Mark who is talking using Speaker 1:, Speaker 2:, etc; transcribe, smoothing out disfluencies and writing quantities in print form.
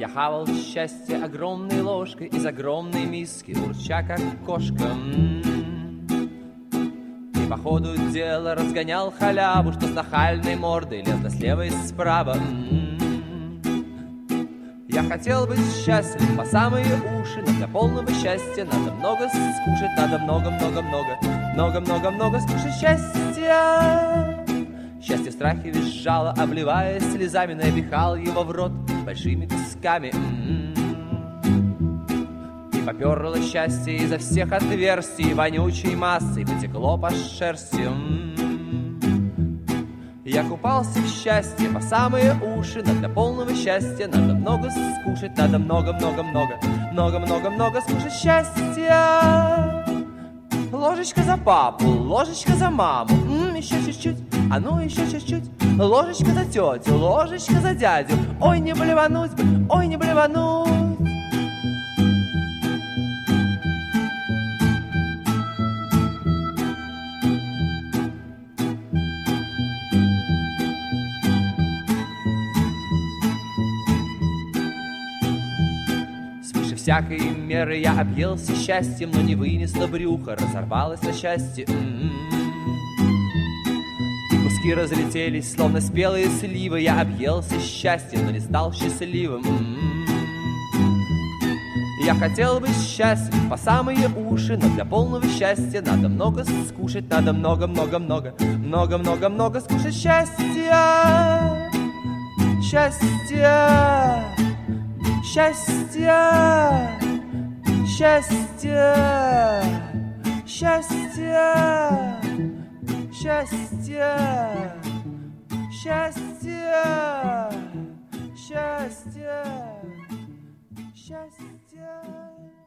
Speaker 1: Я хавал счастье огромной ложкой из огромной миски, урча как кошка. И по ходу дела разгонял халяву, что с нахальной мордой лезла слева и справа. Я хотел быть счастлив по самые уши, но для полного счастья надо много скушать, надо много-много-много скушать счастья. Счастье в страхе визжало, обливаясь слезами, но я пихал его в рот большими песками. И поперло счастье изо всех отверстий, вонючей массой потекло по шерсти. Я купался в счастье по самые уши, но для полного счастья надо много скушать, надо много-много-много скушать счастья. Ложечка за папу, ложечка за маму, еще чуть-чуть, а ну еще чуть-чуть. Ложечка за тетю, ложечка за дядю, ой, не блевануть бы, ой, не блевануть. Всякой меры я объелся счастьем, но не вынесло брюхо, разорвалось на счастье. И куски разлетелись, словно спелые сливы. Я объелся счастьем, но не стал счастливым. Я хотел быть счастлив по самые уши, но для полного счастья надо много скушать, надо много-много-много скушать счастья. Счастье. Счастье, счастье, счастье, счастье, счастье, счастье, счастье.